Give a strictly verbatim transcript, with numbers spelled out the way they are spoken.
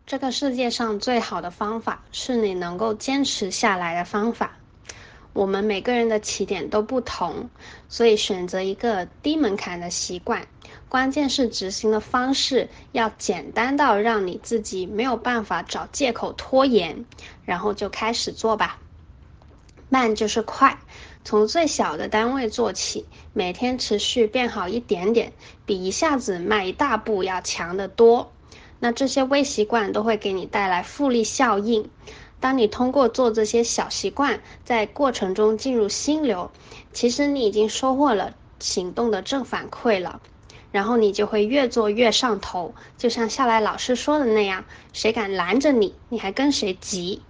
这个世界上最好的方法是你能够坚持下来的方法。我们每个人的起点都不同，所以选择一个低门槛的习惯，关键是执行的方式要简单到让你自己没有办法找借口拖延，然后就开始做吧。慢就是快，从最小的单位做起，每天持续变好一点点，比一下子迈一大步要强得多。那这些微习惯都会给你带来复利效应。当你通过做这些小习惯，在过程中进入心流，其实你已经收获了行动的正反馈了。然后你就会越做越上头，就像夏来老师说的那样，谁敢拦着你，你还跟谁急。